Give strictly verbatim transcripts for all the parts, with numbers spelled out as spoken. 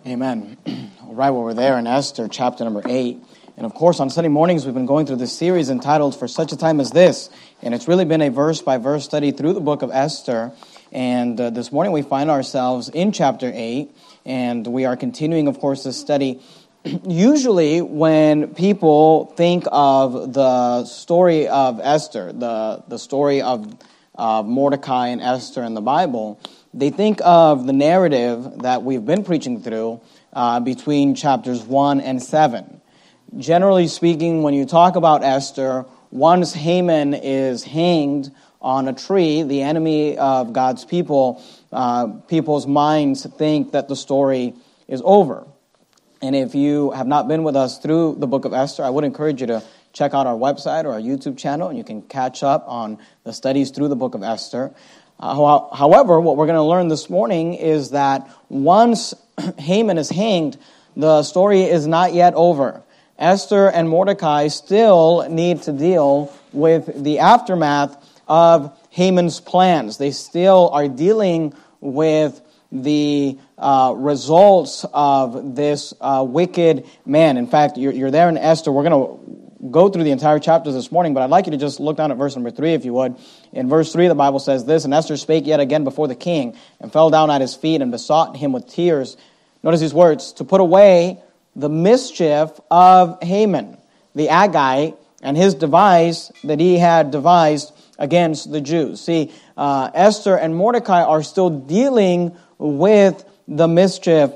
Amen. All right, well, we're there in Esther, chapter number eight. And of course, on Sunday mornings, we've been going through this series entitled For Such a Time as This. And it's really been a verse-by-verse study through the book of Esther. And uh, this morning, we find ourselves in chapter eight. And we are continuing, of course, this study. Usually, when people think of the story of Esther, the, the story of uh, Mordecai and Esther in the Bible, they think of the narrative that we've been preaching through uh, between chapters one and seven. Generally speaking, when you talk about Esther, once Haman is hanged on a tree, the enemy of God's people, uh, people's minds think that the story is over. And if you have not been with us through the book of Esther, I would encourage you to check out our website or our YouTube channel, and you can catch up on the studies through the book of Esther. Uh, however, what we're going to learn this morning is that once Haman is hanged, the story is not yet over. Esther and Mordecai still need to deal with the aftermath of Haman's plans. They still are dealing with the uh, results of this uh, wicked man. In fact, you're, you're there in Esther. We're going to go through the entire chapter this morning, but I'd like you to just look down at verse number three, if you would. In verse three, the Bible says this, "And Esther spake yet again before the king, and fell down at his feet, and besought him with tears." Notice these words, "to put away the mischief of Haman, the Agagite, and his device that he had devised against the Jews." See, uh, Esther and Mordecai are still dealing with the mischief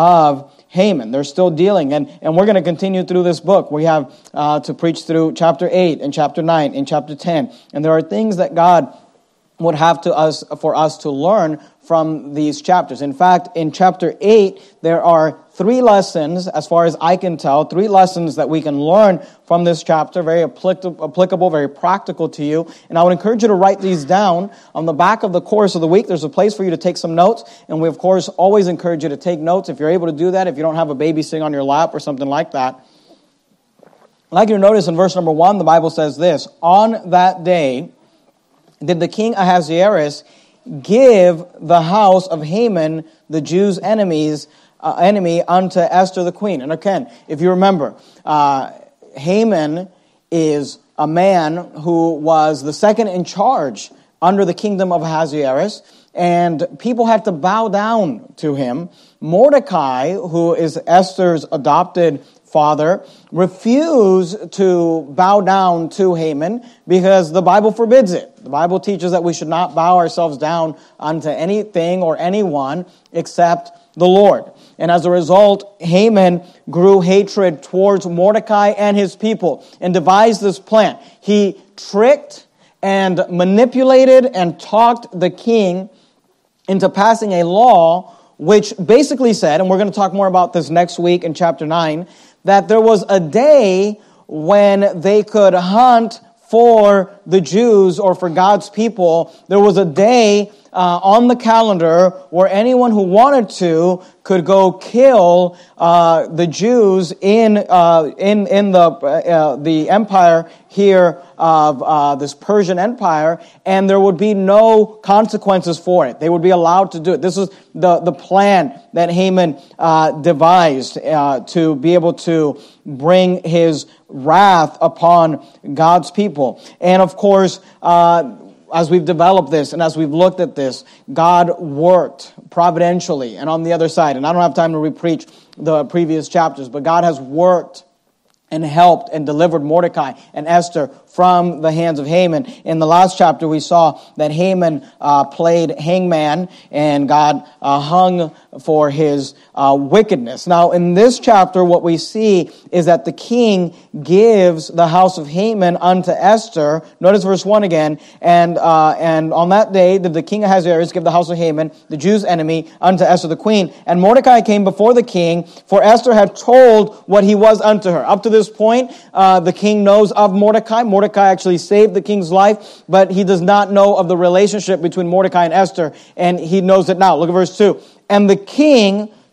of Haman. They're still dealing, and, and we're going to continue through this book. We have uh, to preach through chapter eight and chapter nine and chapter ten, and there are things that God would have to us for us to learn from these chapters. In fact, in chapter eight, there are three lessons, as far as I can tell, three lessons that we can learn from this chapter, very applicable, very practical to you. And I would encourage you to write these down. On the back of the course of the week, there's a place for you to take some notes. And we, of course, always encourage you to take notes if you're able to do that, if you don't have a baby sitting on your lap or something like that. I'd like you to notice in verse number one, the Bible says this, "On that day did the king Ahasuerus give the house of Haman, the Jews' enemies, uh, enemy, unto Esther the queen." And again, if you remember, uh, Haman is a man who was the second in charge under the kingdom of Ahasuerus, and people had to bow down to him. Mordecai, who is Esther's adopted father, refused to bow down to Haman because the Bible forbids it. The Bible teaches that we should not bow ourselves down unto anything or anyone except the Lord. And as a result, Haman grew hatred towards Mordecai and his people and devised this plan. He tricked and manipulated and talked the king into passing a law which basically said, and we're going to talk more about this next week in chapter nine, that there was a day when they could hunt for the Jews or for God's people. There was a day uh, on the calendar where anyone who wanted to could go kill uh, the Jews in uh, in in the uh, the empire here of uh, this Persian Empire, and there would be no consequences for it. They would be allowed to do it. This is the the plan that Haman uh, devised uh, to be able to bring his wrath upon God's people. And of course, uh, as we've developed this and as we've looked at this, God worked providentially and on the other side. And I don't have time to repreach the previous chapters, but God has worked and helped and delivered Mordecai and Esther from the hands of Haman. In the last chapter, we saw that Haman uh, played hangman, and God uh, hung for his uh, wickedness. Now, in this chapter, what we see is that the king gives the house of Haman unto Esther. Notice verse one again. And uh, and on that day did the king Ahasuerus give the house of Haman, the Jews' enemy, unto Esther the queen. And Mordecai came before the king, for Esther had told what he was unto her. Up to this point, uh, the king knows of Mordecai. Mordecai actually saved the king's life, but he does not know of the relationship between Mordecai and Esther, and he knows it now. Look at verse two. "And the king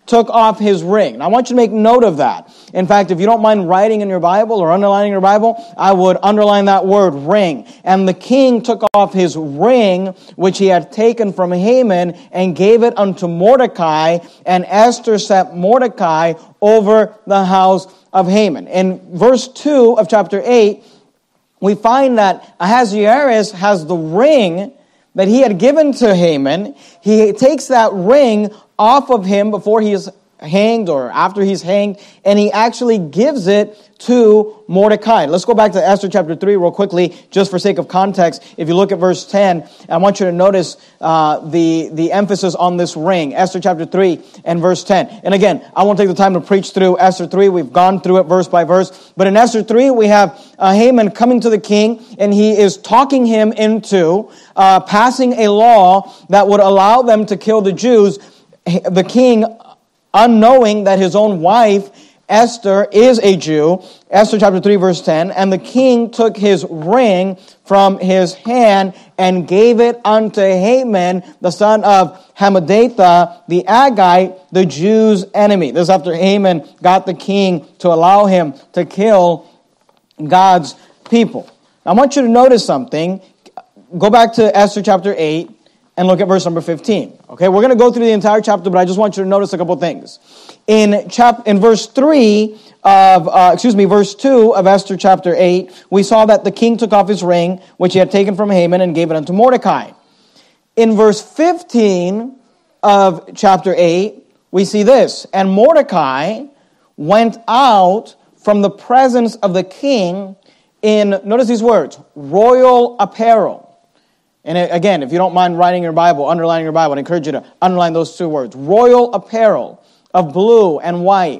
took off his ring. Now, I want you to make note of that. In fact, if you don't mind writing in your Bible or underlining your Bible, I would underline that word, ring. And the king took off his ring, which he had taken from Haman, and gave it unto Mordecai, and Esther set Mordecai over the house of Haman. In verse two of chapter eight, we find that Ahasuerus has the ring that he had given to Haman. He takes that ring off of him before he is hanged or after he's hanged, and he actually gives it to Mordecai. Let's go back to Esther chapter three real quickly, just for sake of context. If you look at verse ten, I want you to notice uh, the, the emphasis on this ring. Esther chapter three and verse ten. And again, I won't take the time to preach through Esther three. We've gone through it verse by verse. But in Esther three, we have uh, Haman coming to the king, and he is talking him into uh, passing a law that would allow them to kill the Jews. The king, unknowing that his own wife, Esther, is a Jew, Esther chapter three, verse ten, and the king took his ring from his hand and gave it unto Haman, the son of Hammedatha, the Agagite, the Jews' enemy. This is after Haman got the king to allow him to kill God's people. Now, I want you to notice something. Go back to Esther chapter eight. And look at verse number fifteen. Okay, we're going to go through the entire chapter, but I just want you to notice a couple things. In chap in verse three of, uh, excuse me, verse two of Esther chapter eight, we saw that the king took off his ring, which he had taken from Haman, and gave it unto Mordecai. In verse fifteen of chapter eight, we see this: and Mordecai went out from the presence of the king in, notice these words, royal apparel. And again, if you don't mind writing your Bible, underlining your Bible, I encourage you to underline those two words. Royal apparel of blue and white,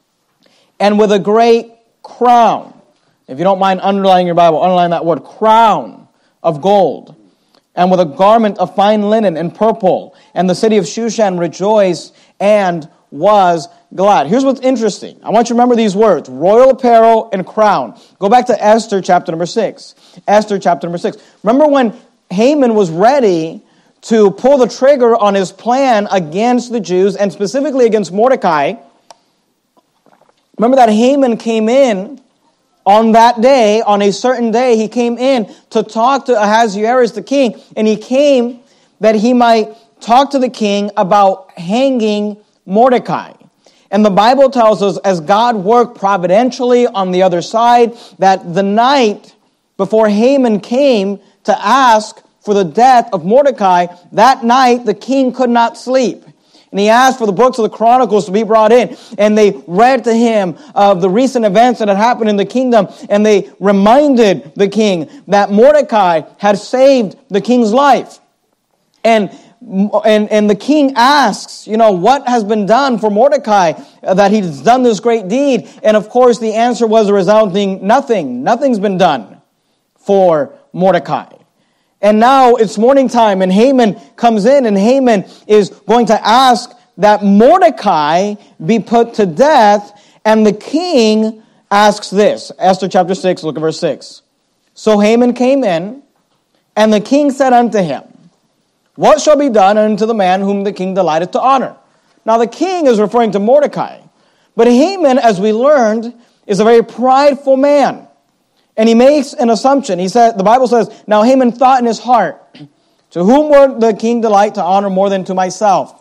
and with a great crown. If you don't mind underlining your Bible, underline that word, crown of gold, and with a garment of fine linen and purple. And the city of Shushan rejoiced and was glad. Here's what's interesting. I want you to remember these words, royal apparel and crown. Go back to Esther chapter number six. Esther chapter number six. Remember when Haman was ready to pull the trigger on his plan against the Jews, and specifically against Mordecai. Remember that Haman came in on that day, on a certain day, he came in to talk to Ahasuerus the king, and he came that he might talk to the king about hanging Mordecai. And the Bible tells us, as God worked providentially on the other side, that the night before Haman came to ask for the death of Mordecai, that night the king could not sleep. And he asked for the books of the Chronicles to be brought in. And they read to him of the recent events that had happened in the kingdom. And they reminded the king that Mordecai had saved the king's life. And And, and the king asks, you know, what has been done for Mordecai, uh, that he's done this great deed? And of course the answer was a resounding nothing. Nothing's been done for Mordecai. And now it's morning time, and Haman comes in, and Haman is going to ask that Mordecai be put to death, and the king asks this. Esther chapter six, look at verse six. So Haman came in, and the king said unto him, what shall be done unto the man whom the king delighteth to honor? Now the king is referring to Mordecai, but Haman, as we learned, is a very prideful man. And he makes an assumption. He said, the Bible says, now Haman thought in his heart, to whom would the king delight to honor more than to myself?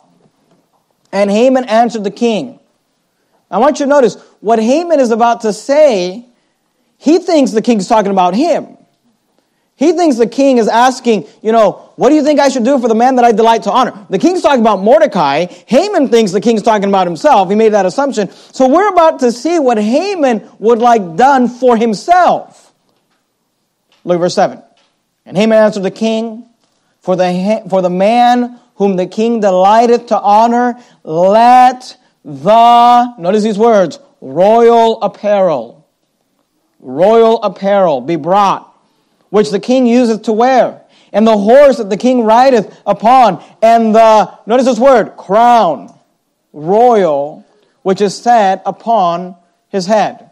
And Haman answered the king. I want you to notice, what Haman is about to say, he thinks the king's talking about him. He thinks the king is asking, you know, what do you think I should do for the man that I delight to honor? The king's talking about Mordecai. Haman thinks the king's talking about himself. He made that assumption. So we're about to see what Haman would like done for himself. Look at verse seven. And Haman answered the king, for the, for the man whom the king delighteth to honor, let the, notice these words, royal apparel, royal apparel be brought, which the king useth to wear, and the horse that the king rideth upon, and the, notice this word, crown, royal, which is set upon his head.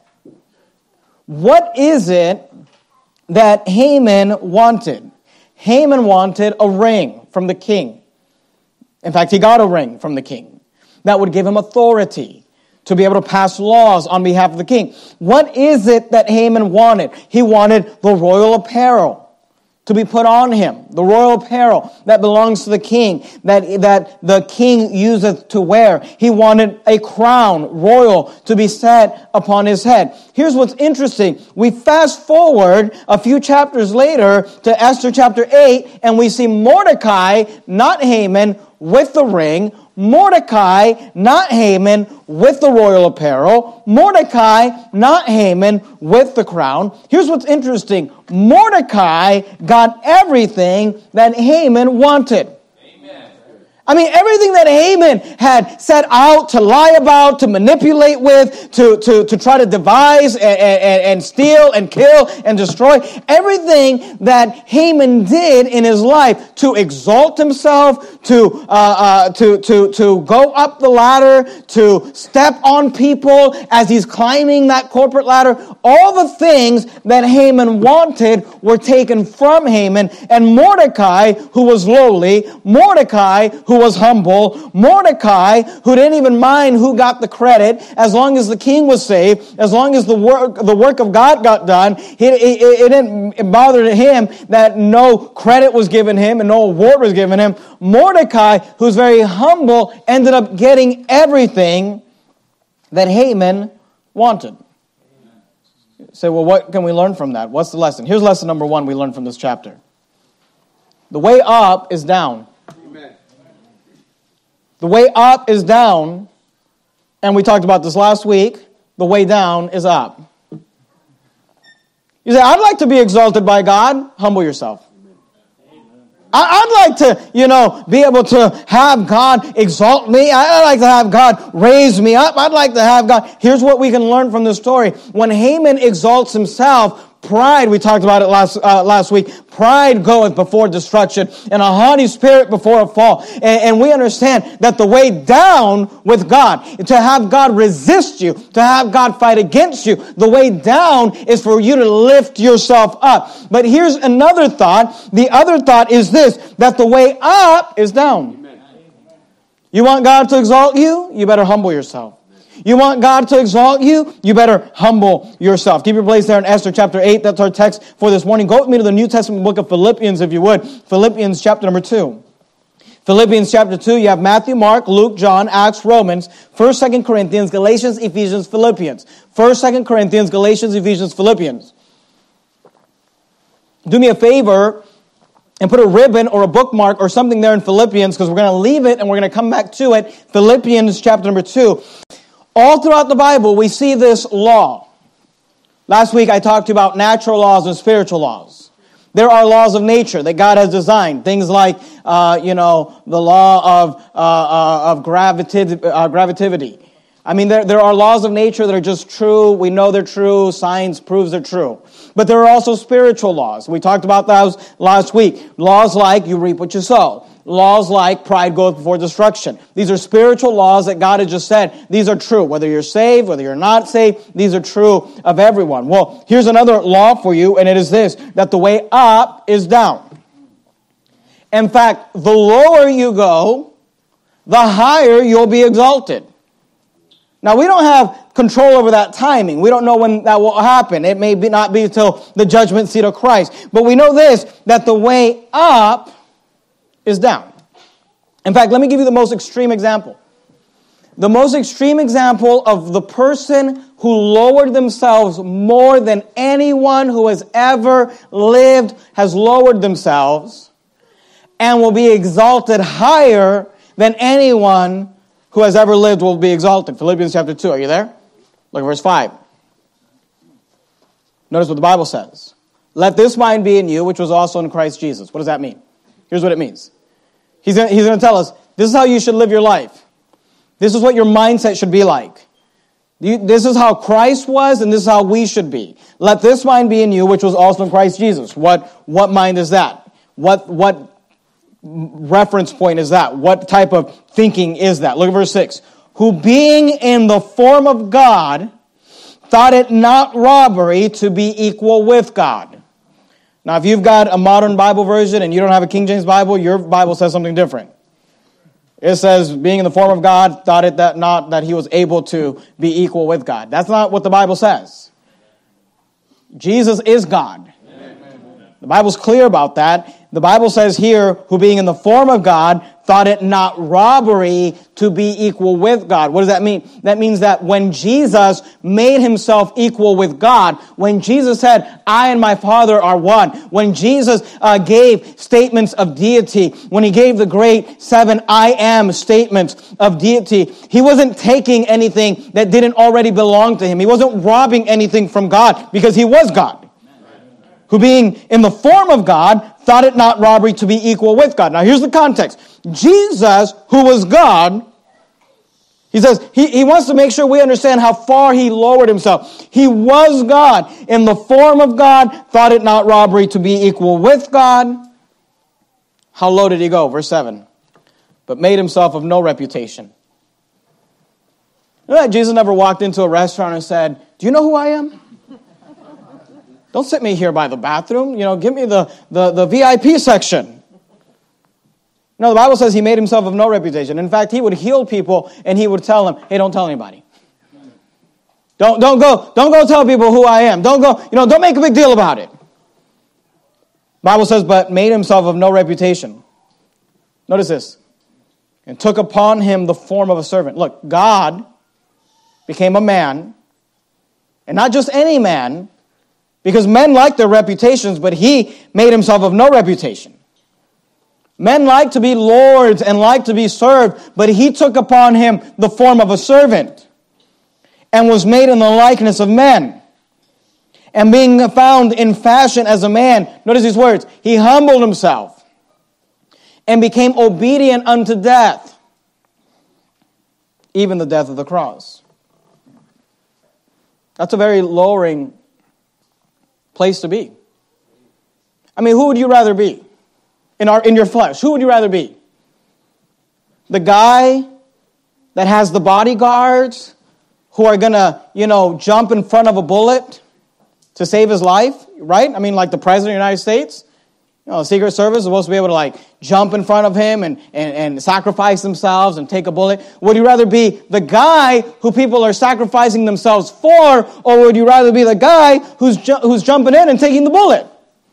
What is it that Haman wanted? Haman wanted a ring from the king. In fact, he got a ring from the king. that would give him authority to be able to pass laws on behalf of the king. What is it that Haman wanted? He wanted the royal apparel to be put on him, the royal apparel that belongs to the king, that, that the king useth to wear. He wanted a crown, royal, to be set upon his head. Here's what's interesting. We fast forward a few chapters later to Esther chapter eight, and we see Mordecai, not Haman, with the ring. Mordecai, not Haman, with the royal apparel. Mordecai, not Haman, with the crown. Here's what's interesting. Mordecai got everything that Haman wanted. I mean, everything that Haman had set out to lie about, to manipulate with, to, to, to try to devise and, and, and steal and kill and destroy, everything that Haman did in his life to exalt himself, to, uh, uh, to, to, to go up the ladder, to step on people as he's climbing that corporate ladder, all the things that Haman wanted were taken from Haman, and Mordecai, who was lowly, Mordecai, who was humble, Mordecai, who didn't even mind who got the credit, as long as the king was saved, as long as the work the work of God got done, he, it, it didn't bother him that no credit was given him and no award was given him. Mordecai, who's very humble, ended up getting everything that Haman wanted. You say, well, what can we learn from that? What's the lesson? Here's lesson number one we learned from this chapter. The way up is down. The way up is down, and we talked about this last week. The way down is up. You say, I'd like to be exalted by God. Humble yourself. I'd like to, you know, be able to have God exalt me. I'd like to have God raise me up. I'd like to have God. Here's what we can learn from this story. When Haman exalts himself, pride, we talked about it last uh, last week, pride goeth before destruction, and a haughty spirit before a fall. And, and we understand that the way down with God, to have God resist you, to have God fight against you, the way down is for you to lift yourself up. But here's another thought. The other thought is this, that the way up is down. Amen. You want God to exalt you? You better humble yourself. You want God to exalt you? You better humble yourself. Keep your place there in Esther chapter eight. That's our text for this morning. Go with me to the New Testament book of Philippians, if you would. Philippians chapter number two. Philippians chapter two, you have Matthew, Mark, Luke, John, Acts, Romans, First, Second Corinthians, Galatians, Ephesians, Philippians. First, Second Corinthians, Galatians, Ephesians, Philippians. Do me a favor and put a ribbon or a bookmark or something there in Philippians, because we're going to leave it and we're going to come back to it. Philippians chapter number two. All throughout the Bible, we see this law. Last week, I talked to you about natural laws and spiritual laws. There are laws of nature that God has designed. Things like, uh, you know, the law of uh, uh, of graviti- uh, gravitivity. I mean, there, there are laws of nature that are just true. We know they're true. Science proves they're true. But there are also spiritual laws. We talked about those last week. Laws like you reap what you sow. Laws like pride goeth before destruction. These are spiritual laws that God has just said. These are true. Whether you're saved, whether you're not saved, these are true of everyone. Well, here's another law for you, and it is this, that the way up is down. In fact, the lower you go, the higher you'll be exalted. Now, we don't have control over that timing. We don't know when that will happen. It may be not be until the judgment seat of Christ. But we know this, that the way up is down. In fact, let me give you the most extreme example. The most extreme example of the person who lowered themselves more than anyone who has ever lived has lowered themselves and will be exalted higher than anyone who has ever lived will be exalted. Philippians chapter two. Are you there? Look at verse five. Notice what the Bible says. Let this mind be in you, which was also in Christ Jesus. What does that mean? Here's what it means. He's going he's going to tell us, this is how you should live your life. This is what your mindset should be like. You, this is how Christ was, and this is how we should be. Let this mind be in you, which was also in Christ Jesus. What, what mind is that? What, what reference point is that? What type of thinking is that? Look at verse six. Who being in the form of God, thought it not robbery to be equal with God. Now, if you've got a modern Bible version and you don't have a King James Bible, your Bible says something different. It says, being in the form of God, thought it that not that he was able to be equal with God. That's not what the Bible says. Jesus is God. Amen. The Bible's clear about that. The Bible says here, who being in the form of God, thought it not robbery to be equal with God. What does that mean? That means that when Jesus made himself equal with God, when Jesus said, I and my Father are one, when Jesus uh, gave statements of deity, when he gave the great seven I am statements of deity, he wasn't taking anything that didn't already belong to him. He wasn't robbing anything from God because he was God. Who being in the form of God, thought it not robbery to be equal with God. Now here's the context. Jesus, who was God, he says, he, he wants to make sure we understand how far he lowered himself. He was God. In the form of God, thought it not robbery to be equal with God. How low did he go? Verse seven. But made himself of no reputation. You know that Jesus never walked into a restaurant and said, do you know who I am? Don't sit me here by the bathroom. You know, give me the, the, the V I P section. No, the Bible says he made himself of no reputation. In fact, he would heal people and he would tell them, hey, don't tell anybody. Don't, don't go, don't go tell people who I am. Don't go, you know, don't make a big deal about it. The Bible says, but made himself of no reputation. Notice this. And took upon him the form of a servant. Look, God became a man, and not just any man, because men like their reputations, but he made himself of no reputation. Men like to be lords and like to be served, but he took upon him the form of a servant and was made in the likeness of men. And being found in fashion as a man, notice these words, he humbled himself and became obedient unto death, even the death of the cross. That's a very lowering place to be. I mean, who would you rather be in our in your flesh? Who would you rather be? The guy that has the bodyguards who are going to, you know, jump in front of a bullet to save his life, right? I mean, like the President of the United States. You know, the Secret Service is supposed to be able to, like, jump in front of him and, and, and sacrifice themselves and take a bullet. Would you rather be the guy who people are sacrificing themselves for, or would you rather be the guy who's ju- who's jumping in and taking the bullet?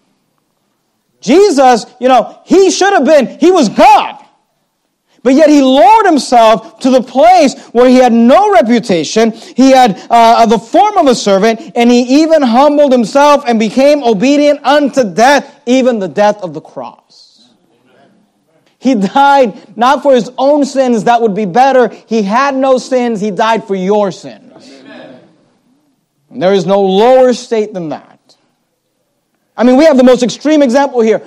Jesus, you know, he should have been, he was God. But yet he lowered himself to the place where he had no reputation. He had uh, the form of a servant, and he even humbled himself and became obedient unto death, even the death of the cross. He died not for his own sins, that would be better. He had no sins, he died for your sins. And there is no lower state than that. I mean, we have the most extreme example here.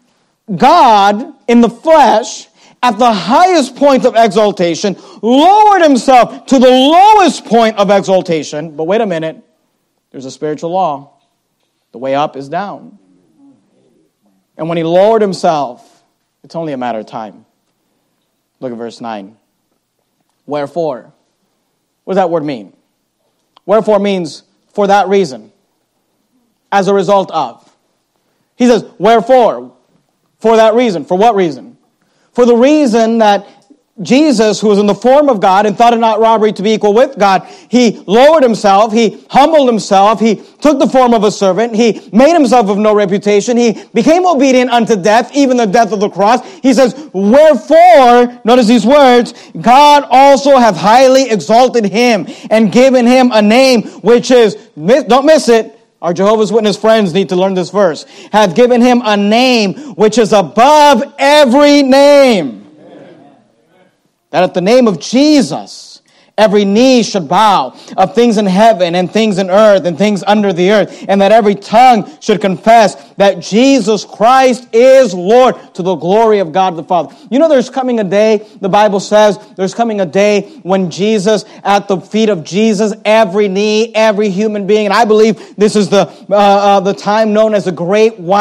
God in the flesh, at the highest point of exaltation, lowered himself to the lowest point of exaltation. But wait a minute. There's a spiritual law. The way up is down. And when he lowered himself, it's only a matter of time. Look at verse nine. Wherefore. What does that word mean? Wherefore means for that reason. As a result of. He says, wherefore. For that reason. For what reason? For the reason that Jesus, who was in the form of God and thought it not robbery to be equal with God, he lowered himself, he humbled himself, he took the form of a servant, he made himself of no reputation, he became obedient unto death, even the death of the cross. He says, wherefore, notice these words, God also hath highly exalted him and given him a name which is, don't miss it, our Jehovah's Witness friends need to learn this verse. Hath given him a name which is above every name. Amen. That at the name of Jesus, every knee should bow of things in heaven and things in earth and things under the earth. And that every tongue should confess that Jesus Christ is Lord to the glory of God the Father. You know, there's coming a day, the Bible says, there's coming a day when Jesus, at the feet of Jesus, every knee, every human being, and I believe this is the uh, uh, the time known as the great white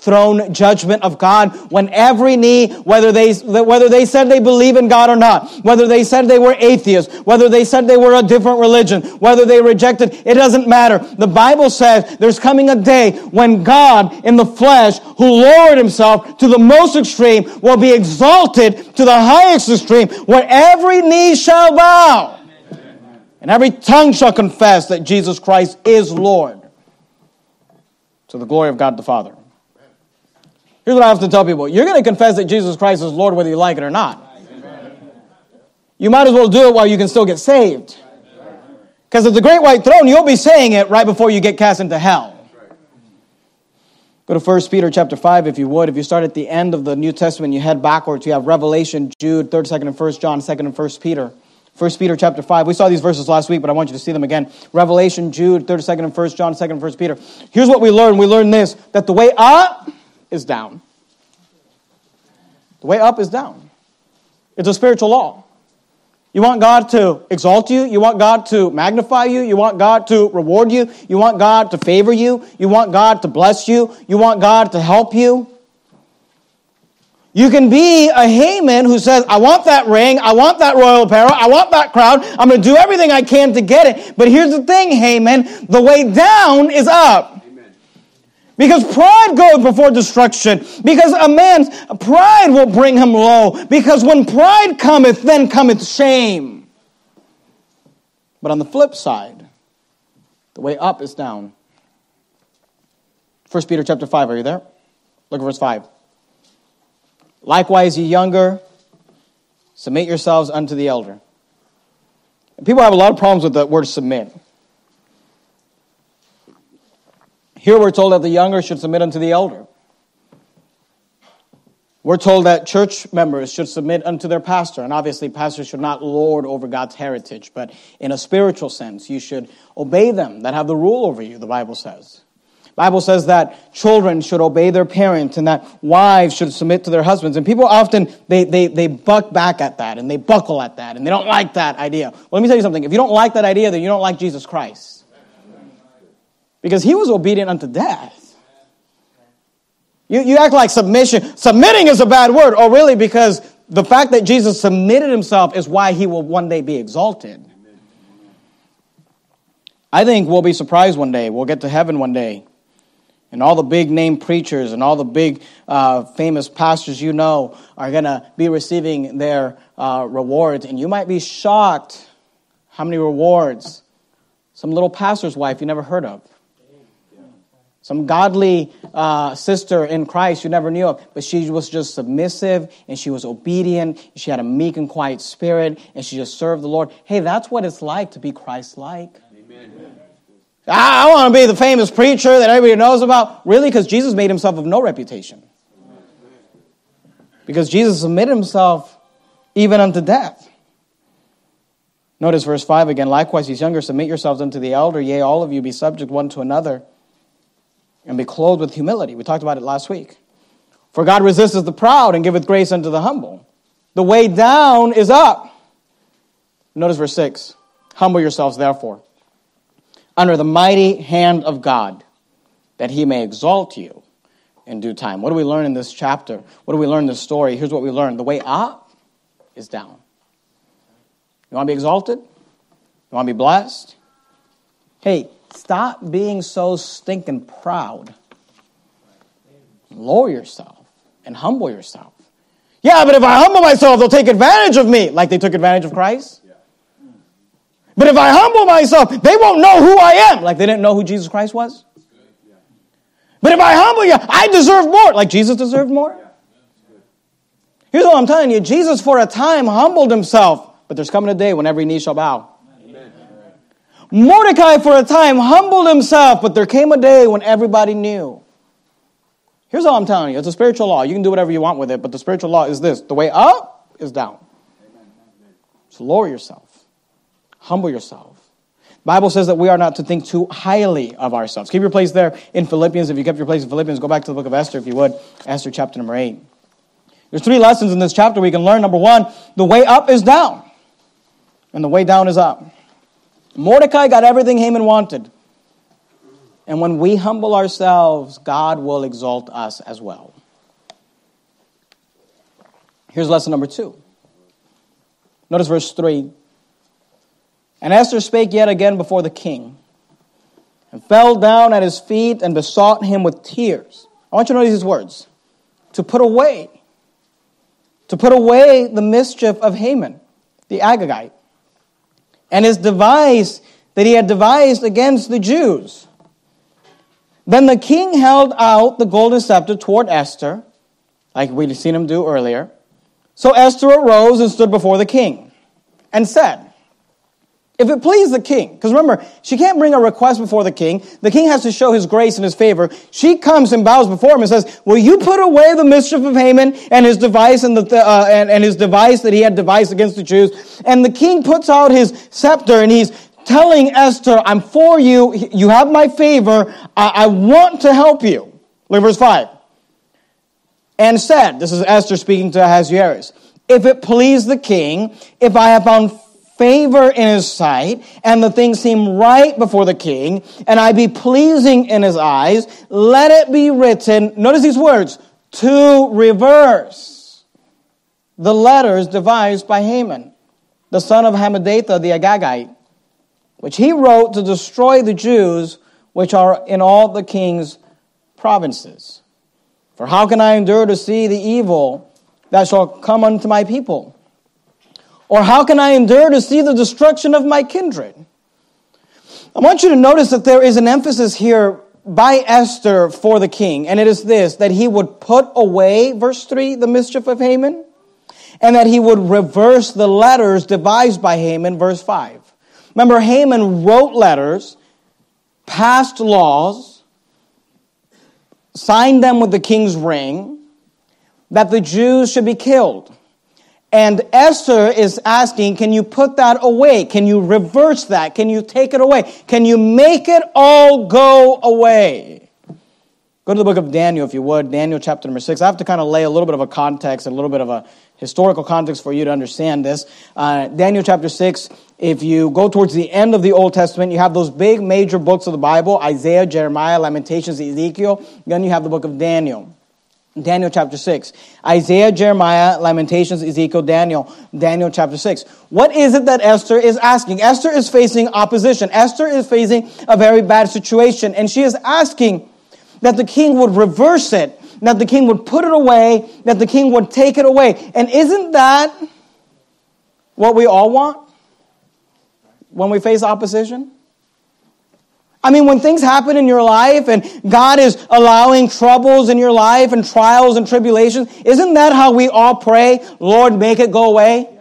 throne judgment of God when every knee, whether they whether they said they believe in God or not, whether they said they were atheists, whether they said they were a different religion, whether they rejected, it doesn't matter. The Bible says there's coming a day when God in the flesh, who lowered himself to the most extreme, will be exalted to the highest extreme, where every knee shall bow. And every tongue shall confess that Jesus Christ is Lord, to the glory of God the Father. Here's what I have to tell people. You're going to confess that Jesus Christ is Lord whether you like it or not. You might as well do it while you can still get saved. Because at the great white throne, you'll be saying it right before you get cast into hell. Go to First Peter chapter five, if you would. If you start at the end of the New Testament, you head backwards. You have Revelation, Jude, third, second, and First John, second, and First Peter. First Peter chapter five. We saw these verses last week, but I want you to see them again. Revelation, Jude, third, second, and First John, second, and First Peter. Here's what we learn. We learn this, that the way up is down. The way up is down. It's a spiritual law. You want God to exalt you. You want God to magnify you. You want God to reward you. You want God to favor you. You want God to bless you. You want God to help you. You can be a Haman who says, I want that ring, I want that royal apparel, I want that crown, I'm going to do everything I can to get it. But here's the thing, Haman, the way down is up. Amen. Because pride goes before destruction. Because a man's pride will bring him low. Because when pride cometh, then cometh shame. But on the flip side, the way up is down. First Peter chapter five, are you there? Look at verse five. Likewise, ye younger, submit yourselves unto the elder. And people have a lot of problems with the word submit. Here we're told that the younger should submit unto the elder. We're told that church members should submit unto their pastor. And obviously, pastors should not lord over God's heritage. But in a spiritual sense, you should obey them that have the rule over you, the Bible says. The Bible says that children should obey their parents and that wives should submit to their husbands. And people often, they, they, they buck back at that and they buckle at that and they don't like that idea. Well, let me tell you something. If you don't like that idea, then you don't like Jesus Christ. Because he was obedient unto death. You, you act like submission. Submitting is a bad word. Oh, really? Because the fact that Jesus submitted himself is why he will one day be exalted. I think we'll be surprised one day. We'll get to heaven one day. And all the big name preachers and all the big uh, famous pastors you know are going to be receiving their uh, rewards. And you might be shocked how many rewards some little pastor's wife you never heard of. Some godly uh, sister in Christ you never knew of. But she was just submissive and she was obedient. She had a meek and quiet spirit and she just served the Lord. Hey, that's what it's like to be Christ-like. Amen. I want to be the famous preacher that everybody knows about. Really? Because Jesus made himself of no reputation. Because Jesus submitted himself even unto death. Notice verse five again. Likewise, ye younger, submit yourselves unto the elder. Yea, all of you be subject one to another, and be clothed with humility. We talked about it last week. For God resisteth the proud and giveth grace unto the humble. The way down is up. Notice verse six. Humble yourselves, therefore, under the mighty hand of God, that he may exalt you in due time. What do we learn in this chapter? What do we learn in this story? Here's what we learn. The way up is down. You want to be exalted? You want to be blessed? Hey, stop being so stinking proud. Lower yourself and humble yourself. Yeah, but if I humble myself, they'll take advantage of me, like they took advantage of Christ. But if I humble myself, they won't know who I am, like they didn't know who Jesus Christ was. But if I humble you, I deserve more, like Jesus deserved more. Here's what I'm telling you. Jesus for a time humbled himself, but there's coming a day when every knee shall bow. Amen. Mordecai for a time humbled himself, but there came a day when everybody knew. Here's all I'm telling you. It's a spiritual law. You can do whatever you want with it, but the spiritual law is this. The way up is down. So lower yourself. Humble yourself. The Bible says that we are not to think too highly of ourselves. Keep your place there in Philippians. If you kept your place in Philippians, go back to the book of Esther, if you would. Esther chapter number eight. There's three lessons in this chapter we can learn. Number one, the way up is down. And the way down is up. Mordecai got everything Haman wanted. And when we humble ourselves, God will exalt us as well. Here's lesson number two. Notice verse three. And Esther spake yet again before the king, and fell down at his feet and besought him with tears. I want you to notice these words. To put away. To put away the mischief of Haman, the Agagite, and his device that he had devised against the Jews. Then the king held out the golden scepter toward Esther, like we'd seen him do earlier. So Esther arose and stood before the king and said, if it please the king, because remember, she can't bring a request before the king. The king has to show his grace and his favor. She comes and bows before him and says, will you put away the mischief of Haman and his device and, the, uh, and, and his device that he had devised against the Jews? And the king puts out his scepter and he's telling Esther, I'm for you. You have my favor. I, I want to help you. Look at verse five. And said, this is Esther speaking to Ahasuerus, if it please the king, if I have found favor in his sight, and the things seem right before the king, and I be pleasing in his eyes, let it be written, notice these words, to reverse the letters devised by Haman, the son of Hammedatha the Agagite, which he wrote to destroy the Jews which are in all the king's provinces. For how can I endure to see the evil that shall come unto my people? Or how can I endure to see the destruction of my kindred? I want you to notice that there is an emphasis here by Esther for the king, and it is this, that he would put away, verse three, the mischief of Haman, and that he would reverse the letters devised by Haman, verse five. Remember, Haman wrote letters, passed laws, signed them with the king's ring, that the Jews should be killed. And Esther is asking, can you put that away? Can you reverse that? Can you take it away? Can you make it all go away? Go to the book of Daniel, if you would, Daniel chapter number six. I have to kind of lay a little bit of a context, a little bit of a historical context for you to understand this. Uh, Daniel chapter six, if you go towards the end of the Old Testament, you have those big major books of the Bible, Isaiah, Jeremiah, Lamentations, Ezekiel. Then you have the book of Daniel. Daniel chapter six. Isaiah, Jeremiah, Lamentations, Ezekiel, Daniel. Daniel chapter six. What is it that Esther is asking? Esther is facing opposition. Esther is facing a very bad situation. And she is asking that the king would reverse it, that the king would put it away, that the king would take it away. And isn't that what we all want when we face opposition? I mean, when things happen in your life and God is allowing troubles in your life and trials and tribulations, isn't that how we all pray? Lord, make it go away.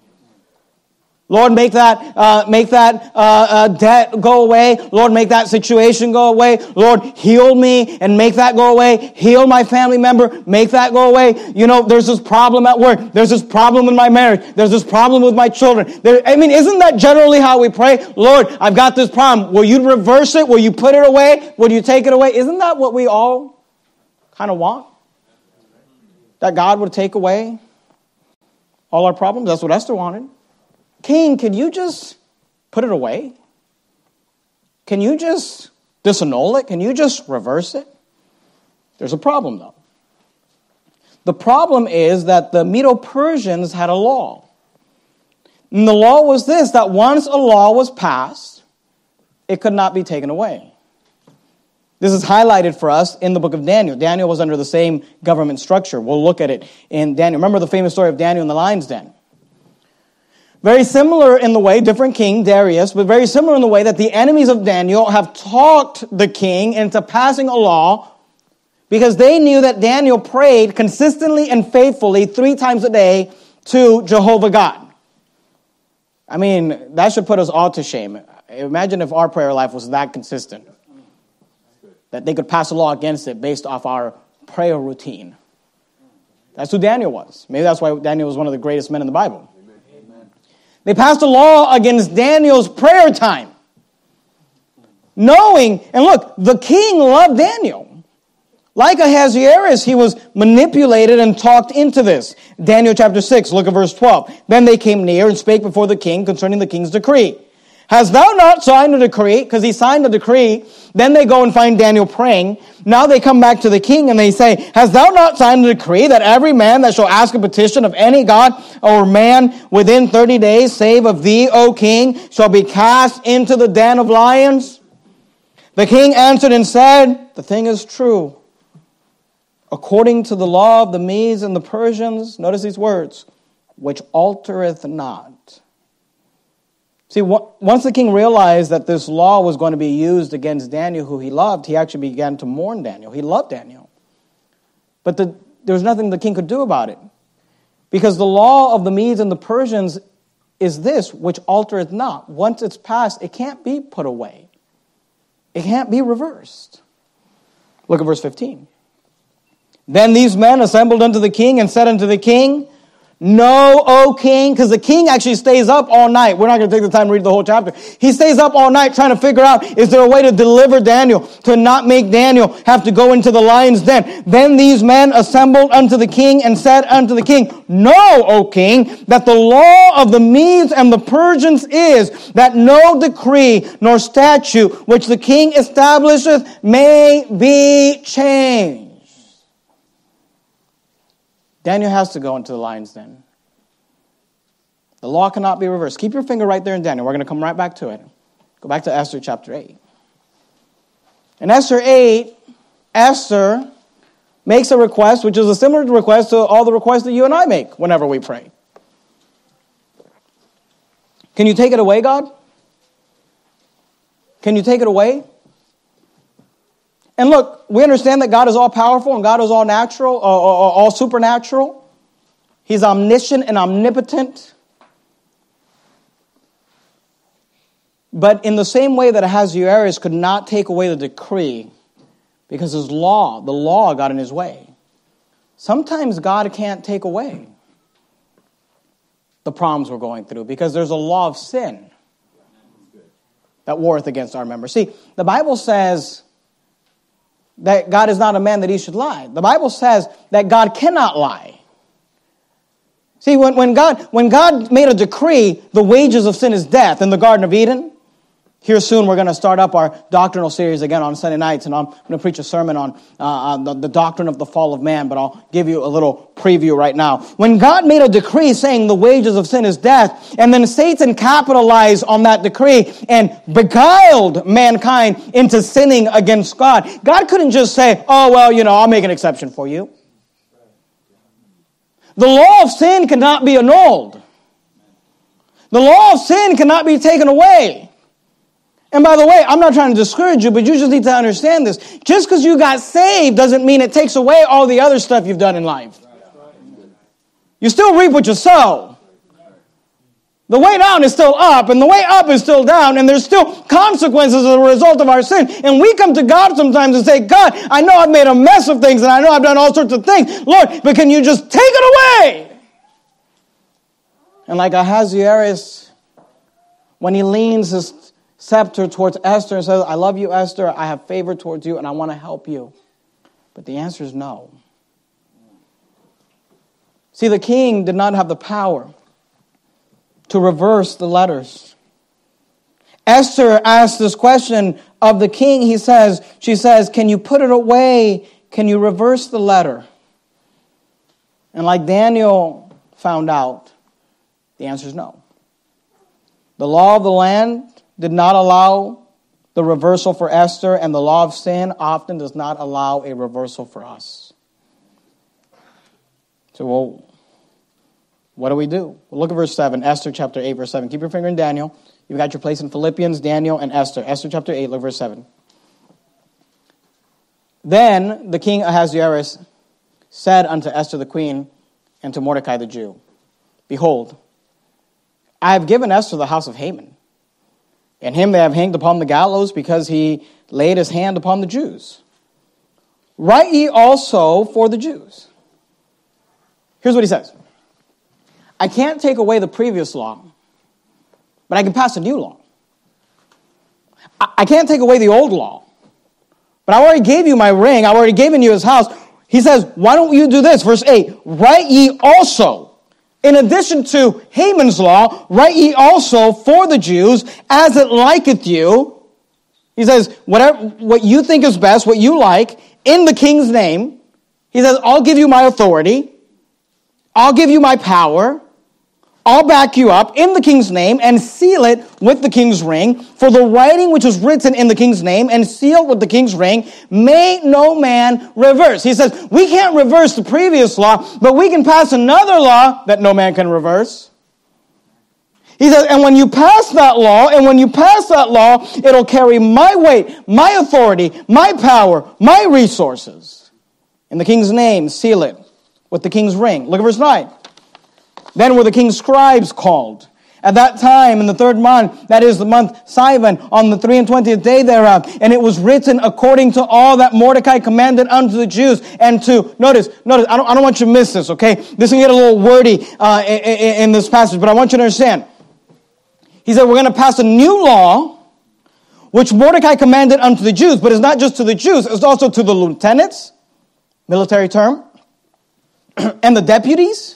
Lord, make that uh, make that uh, uh, debt go away. Lord, make that situation go away. Lord, heal me and make that go away. Heal my family member, make that go away. You know, there's this problem at work. There's this problem with my marriage. There's this problem with my children. There, I mean, isn't that generally how we pray? Lord, I've got this problem. Will you reverse it? Will you put it away? Will you take it away? Isn't that what we all kind of want? That God would take away all our problems? That's what Esther wanted. King, can you just put it away? Can you just disannul it? Can you just reverse it? There's a problem, though. The problem is that the Medo-Persians had a law. And the law was this, that once a law was passed, it could not be taken away. This is highlighted for us in the book of Daniel. Daniel was under the same government structure. We'll look at it in Daniel. Remember the famous story of Daniel in the lion's den. Very similar in the way, different king, Darius, but very similar in the way that the enemies of Daniel have talked the king into passing a law because they knew that Daniel prayed consistently and faithfully three times a day to Jehovah God. I mean, that should put us all to shame. Imagine if our prayer life was that consistent, that they could pass a law against it based off our prayer routine. That's who Daniel was. Maybe that's why Daniel was one of the greatest men in the Bible. They passed a law against Daniel's prayer time. Knowing, and look, the king loved Daniel. Like Ahasuerus, he was manipulated and talked into this. Daniel chapter six, look at verse twelve. Then they came near and spake before the king concerning the king's decree. Hast thou not signed a decree? Because he signed a decree. Then they go and find Daniel praying. Now they come back to the king and they say, Hast thou not signed a decree that every man that shall ask a petition of any god or man within thirty days, save of thee, O king, shall be cast into the den of lions? The king answered and said, The thing is true. According to the law of the Medes and the Persians, notice these words, which altereth not. See, once the king realized that this law was going to be used against Daniel, who he loved, he actually began to mourn Daniel. He loved Daniel. But the, there was nothing the king could do about it. Because the law of the Medes and the Persians is this, which altereth not. Once it's passed, it can't be put away. It can't be reversed. Look at verse fifteen. Then these men assembled unto the king and said unto the king, Know, O king, because the king actually stays up all night. We're not going to take the time to read the whole chapter. He stays up all night trying to figure out, is there a way to deliver Daniel, to not make Daniel have to go into the lion's den? Then these men assembled unto the king and said unto the king, Know, O king, that the law of the Medes and the Persians is that no decree nor statute which the king establisheth may be changed. Daniel has to go into the lion's den. The law cannot be reversed. Keep your finger right there in Daniel. We're going to come right back to it. Go back to Esther chapter eight. In Esther eight, Esther makes a request, which is a similar request to all the requests that you and I make whenever we pray. Can you take it away, God? Can you take it away? And look, we understand that God is all powerful and God is all natural, or, or, or all supernatural. He's omniscient and omnipotent. But in the same way that Ahasuerus could not take away the decree because his law, the law got in his way. Sometimes God can't take away the problems we're going through because there's a law of sin that warreth against our members. See, the Bible says that God is not a man that he should lie. The Bible says that God cannot lie. See, when, when God when God made a decree, the wages of sin is death in the Garden of Eden. Here soon we're going to start up our doctrinal series again on Sunday nights, and I'm going to preach a sermon on uh, the, the doctrine of the fall of man, but I'll give you a little preview right now. When God made a decree saying the wages of sin is death, and then Satan capitalized on that decree and beguiled mankind into sinning against God, God couldn't just say, oh, well, you know, I'll make an exception for you. The law of sin cannot be annulled. The law of sin cannot be taken away. And by the way, I'm not trying to discourage you, but you just need to understand this. Just because you got saved doesn't mean it takes away all the other stuff you've done in life. You still reap what you sow. The way down is still up, and the way up is still down, and there's still consequences as a result of our sin. And we come to God sometimes and say, God, I know I've made a mess of things, and I know I've done all sorts of things. Lord, but can you just take it away? And like Ahasuerus, when he leans his scepter towards Esther and says, I love you, Esther, I have favor towards you, and I want to help you. But the answer is no. See, the king did not have the power to reverse the letters. Esther asked this question of the king. He says, she says, can you put it away? Can you reverse the letter? And like Daniel found out, the answer is no. The law of the land did not allow the reversal for Esther, and the law of sin often does not allow a reversal for us. So, well, what do we do? Well, look at verse seven, Esther chapter eight, verse seven. Keep your finger in Daniel. You've got your place in Philippians, Daniel, and Esther. Esther chapter eight, look verse seven. Then the king Ahasuerus said unto Esther the queen and to Mordecai the Jew, Behold, I have given Esther the house of Haman, and him they have hanged upon the gallows because he laid his hand upon the Jews. Write ye also for the Jews. Here's what he says. I can't take away the previous law, but I can pass a new law. I can't take away the old law, but I already gave you my ring. I've already given you his house. He says, why don't you do this? Verse eight, write ye also In addition to Haman's law, write ye also for the Jews as it liketh you. He says, whatever, what you think is best, what you like, in the king's name. He says, I'll give you my authority. I'll give you my power. I'll back you up in the king's name and seal it with the king's ring. For the writing which was written in the king's name and sealed with the king's ring may no man reverse. He says, we can't reverse the previous law, but we can pass another law that no man can reverse. He says, and when you pass that law, and when you pass that law, it'll carry my weight, my authority, my power, my resources. In the king's name, seal it with the king's ring. Look at verse nine. Then were the king's scribes called. At that time, in the third month, that is the month Sivan, on the three and twentieth day thereof, and it was written according to all that Mordecai commanded unto the Jews, and to, notice, notice, I don't, I don't want you to miss this, okay? This can get a little wordy uh, in, in this passage, but I want you to understand. He said, we're going to pass a new law, which Mordecai commanded unto the Jews, but it's not just to the Jews, it's also to the lieutenants, military term, and the deputies,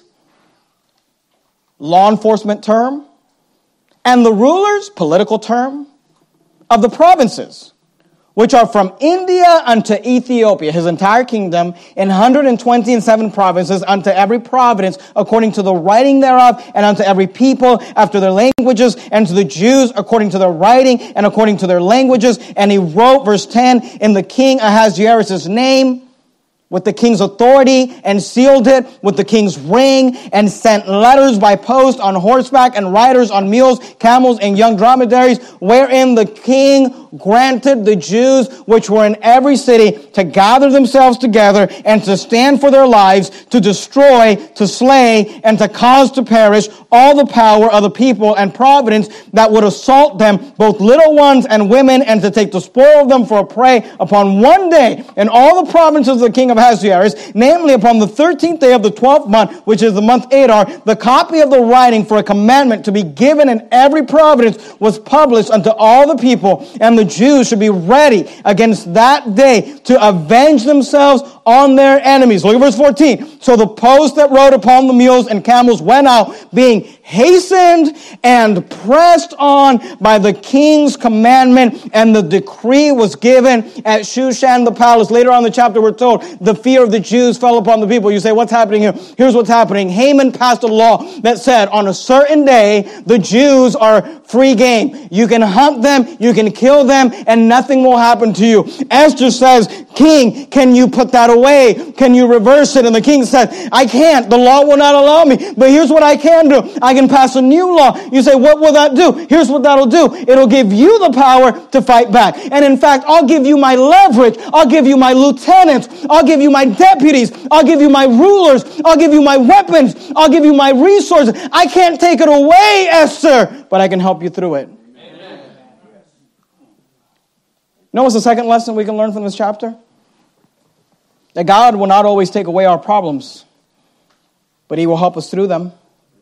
law enforcement term, and the rulers, political term, of the provinces, which are from India unto Ethiopia, his entire kingdom, in one hundred twenty and seven provinces, unto every province, according to the writing thereof, and unto every people after their languages, and to the Jews according to their writing, and according to their languages. And he wrote, verse ten, in the king Ahasuerus' name, with the king's authority, and sealed it with the king's ring, and sent letters by post on horseback, and riders on mules, camels, and young dromedaries, wherein the king granted the Jews which were in every city to gather themselves together and to stand for their lives, to destroy, to slay, and to cause to perish all the power of the people and providence that would assault them, both little ones and women, and to take the spoil of them for a prey upon one day in all the provinces of the king of Ahasuerus, namely upon the thirteenth day of the twelfth month, which is the month Adar. The copy of the writing for a commandment to be given in every province was published unto all the people, and the Jews should be ready against that day to avenge themselves on their enemies. Look at verse fourteen. So the post that rode upon the mules and camels went out, being hastened and pressed on by the king's commandment, and the decree was given at Shushan the palace. Later on in the chapter, we're told the fear of the Jews fell upon the people. You say, what's happening here? Here's what's happening. Haman passed a law that said on a certain day, the Jews are free game. You can hunt them, you can kill them, and nothing will happen to you. Esther says, King, can you put that away? Can you reverse it? And the king said, I can't. The law will not allow me. But here's what I can do. I can pass a new law. You say, what will that do? Here's what that'll do. It'll give you the power to fight back. And in fact, I'll give you my leverage. I'll give you my lieutenants. I'll give you my deputies. I'll give you my rulers. I'll give you my weapons. I'll give you my resources. I can't take it away, Esther, but I can help you through it. Amen. Know what's the second lesson we can learn from this chapter? That God will not always take away our problems, but He will help us through them.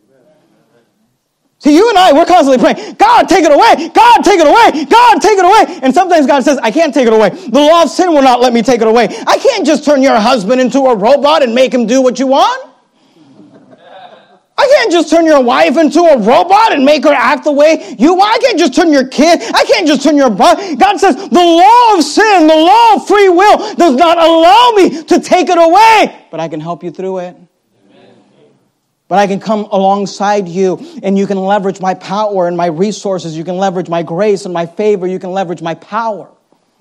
See, you and I, we're constantly praying, God, take it away. God, take it away. God, take it away. And sometimes God says, I can't take it away. The law of sin will not let me take it away. I can't just turn your husband into a robot and make him do what you want. I can't just turn your wife into a robot and make her act the way you want. I can't just turn your kid. I can't just turn your butt. God says, the law of sin, the law of free will does not allow me to take it away. But I can help you through it. But I can come alongside you, and you can leverage my power and my resources. You can leverage my grace and my favor. You can leverage my power.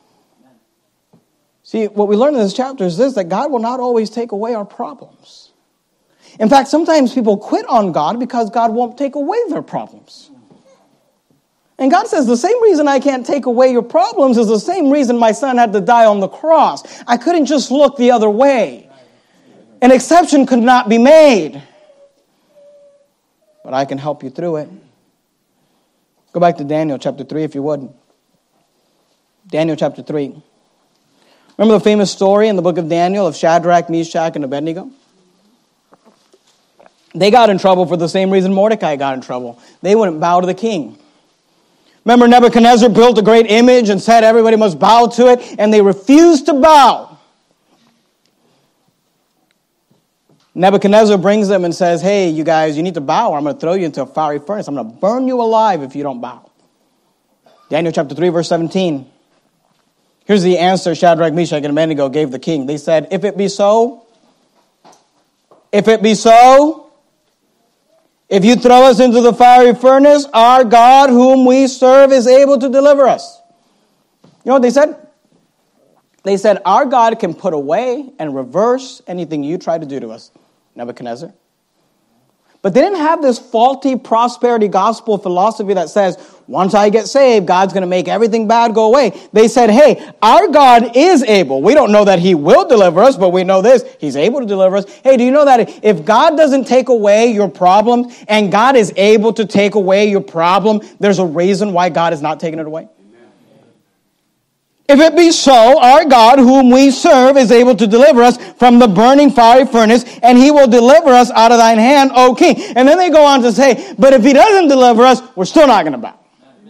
See, what we learn in this chapter is this, that God will not always take away our problems. In fact, sometimes people quit on God because God won't take away their problems. And God says, the same reason I can't take away your problems is the same reason my son had to die on the cross. I couldn't just look the other way. An exception could not be made. But I can help you through it. Go back to Daniel chapter three, if you would. Daniel chapter three. Remember the famous story in the book of Daniel of Shadrach, Meshach, and Abednego? They got in trouble for the same reason Mordecai got in trouble. They wouldn't bow to the king. Remember Nebuchadnezzar built a great image and said everybody must bow to it, and they refused to bow. Nebuchadnezzar brings them and says, hey, you guys, you need to bow or I'm going to throw you into a fiery furnace. I'm going to burn you alive if you don't bow. Daniel chapter three, verse seventeen. Here's the answer Shadrach, Meshach, and Abednego gave the king. They said, if it be so, if it be so, if you throw us into the fiery furnace, our God whom we serve is able to deliver us. You know what they said? They said, our God can put away and reverse anything you try to do to us, Nebuchadnezzar. But they didn't have this faulty prosperity gospel philosophy that says, once I get saved, God's going to make everything bad go away. They said, hey, our God is able. We don't know that he will deliver us, but we know this. He's able to deliver us. Hey, do you know that if God doesn't take away your problem and God is able to take away your problem, there's a reason why God is not taking it away? If it be so, our God, whom we serve, is able to deliver us from the burning fiery furnace, and he will deliver us out of thine hand, O king. And then they go on to say, but if he doesn't deliver us, we're still not going to bow.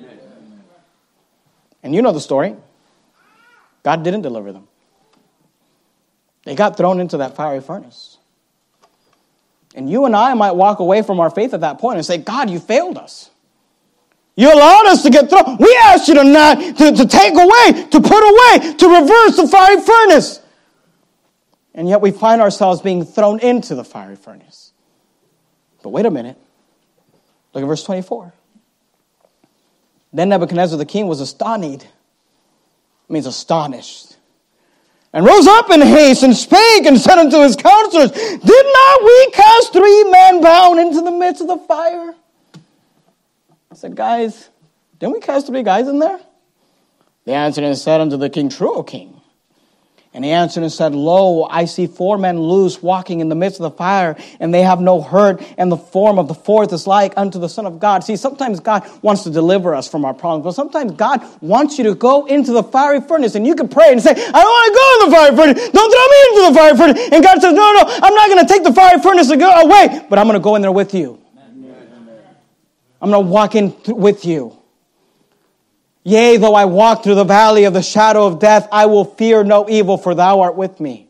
And you know the story. God didn't deliver them. They got thrown into that fiery furnace. And you and I might walk away from our faith at that point and say, God, you failed us. You allowed us to get thrown. We asked you to not, to, to take away, to put away, to reverse the fiery furnace. And yet we find ourselves being thrown into the fiery furnace. But wait a minute. Look at verse twenty-four. Then Nebuchadnezzar the king was astonished. It means astonished. And rose up in haste and spake and said unto his counselors, did not we cast three men bound into the midst of the fire? I said, guys, didn't we cast three guys in there? They answered and said unto the king, true, O king. And he answered and said, lo, I see four men loose walking in the midst of the fire, and they have no hurt, and the form of the fourth is like unto the Son of God. See, sometimes God wants to deliver us from our problems, but sometimes God wants you to go into the fiery furnace, and you can pray and say, I don't want to go in the fiery furnace. Don't throw me into the fiery furnace. And God says, no, no, I'm not going to take the fiery furnace away, but I'm going to go in there with you. I'm going to walk in th- with you. Yea, though I walk through the valley of the shadow of death, I will fear no evil, for thou art with me.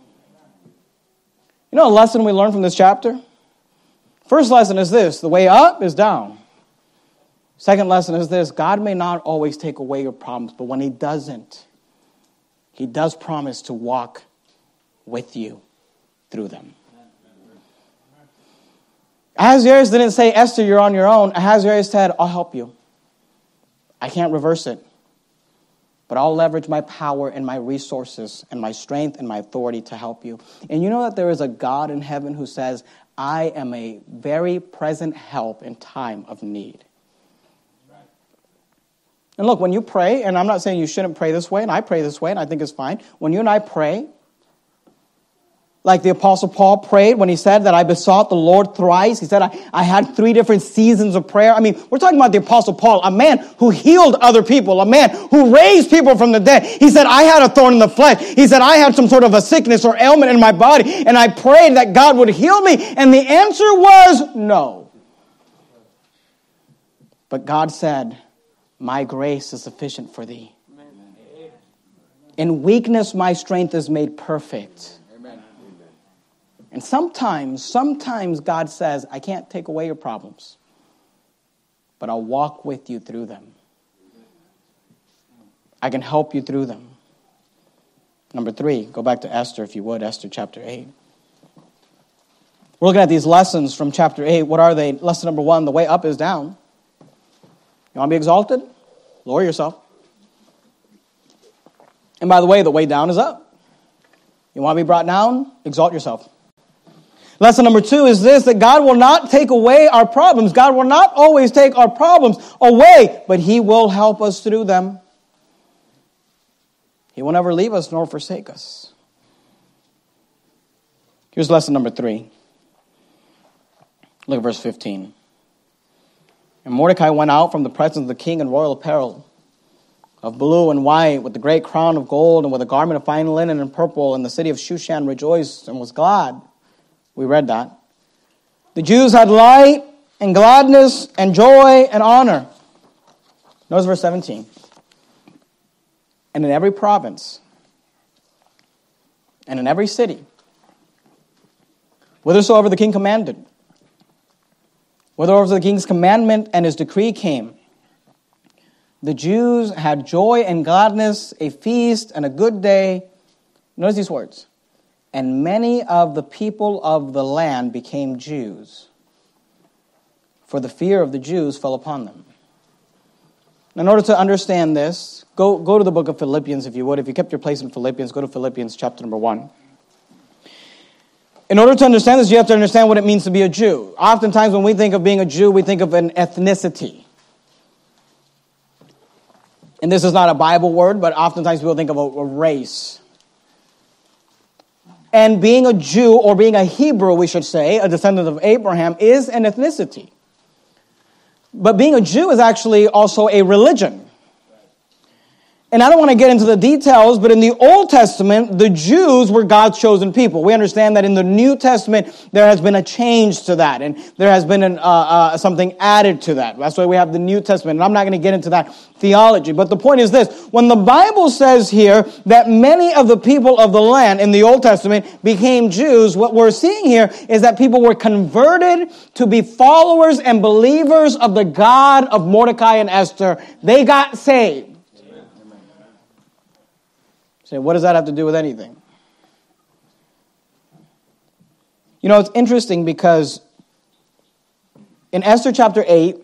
You know a lesson we learned from this chapter? First lesson is this: the way up is down. Second lesson is this: God may not always take away your problems, but when he doesn't, he does promise to walk with you through them. Ahasuerus didn't say, Esther, you're on your own. Ahasuerus said, I'll help you. I can't reverse it, but I'll leverage my power and my resources and my strength and my authority to help you. And you know that there is a God in heaven who says, I am a very present help in time of need. And look, when you pray, and I'm not saying you shouldn't pray this way, and I pray this way, and I think it's fine. When you and I pray, like the Apostle Paul prayed when he said that I besought the Lord thrice. He said I, I had three different seasons of prayer. I mean, we're talking about the Apostle Paul, a man who healed other people, a man who raised people from the dead. He said, I had a thorn in the flesh. He said, I had some sort of a sickness or ailment in my body, and I prayed that God would heal me. And the answer was no. But God said, my grace is sufficient for thee. In weakness, my strength is made perfect. And sometimes, sometimes God says, I can't take away your problems, but I'll walk with you through them. I can help you through them. Number three, go back to Esther, if you would, Esther chapter eight. We're looking at these lessons from chapter eight. What are they? Lesson number one, the way up is down. You want to be exalted? Lower yourself. And by the way, the way down is up. You want to be brought down? Exalt yourself. Lesson number two is this, that God will not take away our problems. God will not always take our problems away, but he will help us through them. He will never leave us nor forsake us. Here's lesson number three. Look at verse fifteen. And Mordecai went out from the presence of the king in royal apparel of blue and white, with the great crown of gold, and with a garment of fine linen and purple, and the city of Shushan rejoiced and was glad. We read that. The Jews had light and gladness and joy and honor. Notice verse seventeen. And in every province and in every city, whithersoever the king commanded. Whithersoever the king's commandment and his decree came, the Jews had joy and gladness, a feast and a good day. Notice these words. And many of the people of the land became Jews, for the fear of the Jews fell upon them. In order to understand this, go, go to the book of Philippians, if you would. If you kept your place in Philippians, go to Philippians chapter number one. In order to understand this, you have to understand what it means to be a Jew. Oftentimes when we think of being a Jew, we think of an ethnicity. And this is not a Bible word, but oftentimes people think of a, a race. And being a Jew, or being a Hebrew, we should say, a descendant of Abraham, is an ethnicity. But being a Jew is actually also a religion. And I don't want to get into the details, but in the Old Testament, the Jews were God's chosen people. We understand that in the New Testament, there has been a change to that, and there has been an, uh, uh, something added to that. That's why we have the New Testament, and I'm not going to get into that theology. But the point is this. When the Bible says here that many of the people of the land in the Old Testament became Jews, what we're seeing here is that people were converted to be followers and believers of the God of Mordecai and Esther. They got saved. So what does that have to do with anything? You know, it's interesting because in Esther chapter eight,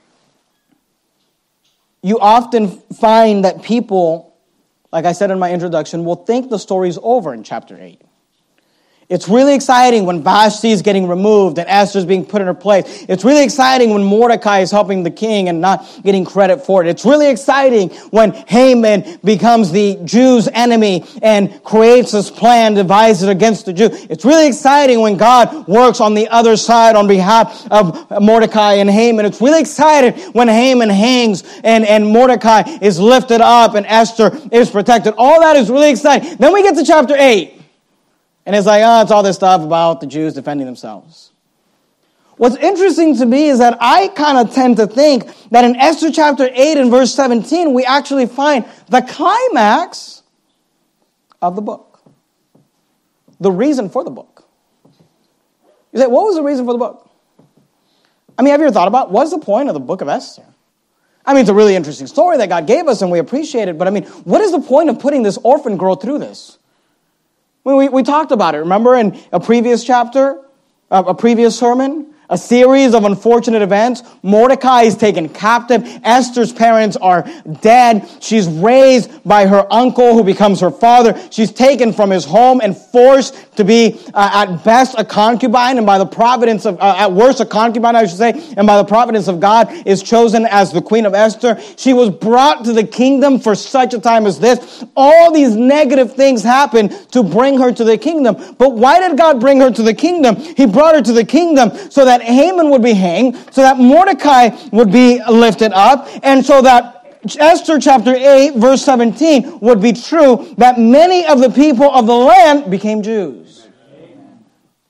you often find that people, like I said in my introduction, will think the story's over in chapter eight. It's really exciting when Vashti is getting removed and Esther's being put in her place. It's really exciting when Mordecai is helping the king and not getting credit for it. It's really exciting when Haman becomes the Jews' enemy and creates this plan, devises against the Jew. It's really exciting when God works on the other side on behalf of Mordecai and Haman. It's really exciting when Haman hangs and, and Mordecai is lifted up and Esther is protected. All that is really exciting. Then we get to chapter eight. And it's like, oh, it's all this stuff about the Jews defending themselves. What's interesting to me is that I kind of tend to think that in Esther chapter eight and verse seventeen, we actually find the climax of the book. The reason for the book. You say, what was the reason for the book? I mean, have you ever thought about what's the point of the book of Esther? I mean, it's a really interesting story that God gave us and we appreciate it. But I mean, what is the point of putting this orphan girl through this? We, we talked about it, remember, in a previous chapter, a previous sermon, a series of unfortunate events. Mordecai is taken captive. Esther's parents are dead. She's raised by her uncle who becomes her father. She's taken from his home and forced to be, uh, at best, a concubine, and by the providence of, uh, at worst, a concubine, I should say, and by the providence of God is chosen as the Queen of Esther. She was brought to the kingdom for such a time as this. All these negative things happened to bring her to the kingdom. But why did God bring her to the kingdom? He brought her to the kingdom so that Haman would be hanged, so that Mordecai would be lifted up, and so that Esther chapter eight, verse seventeen would be true, that many of the people of the land became Jews. Amen.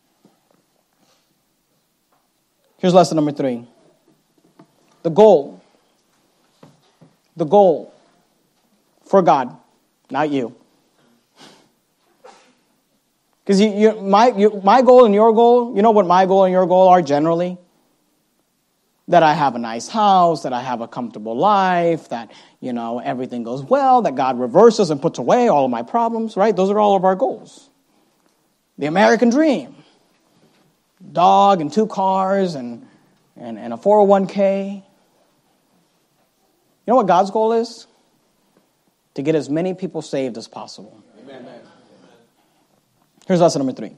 Here's lesson number three. The goal. The goal for God, not you. Because you, you, my, you, my goal and your goal, you know what my goal and your goal are generally? That I have a nice house, that I have a comfortable life, that, you know, everything goes well, that God reverses and puts away all of my problems, right? Those are all of our goals. The American dream. Dog and two cars and, and, and a four oh one k. You know what God's goal is? To get as many people saved as possible. Amen. Here's lesson number three.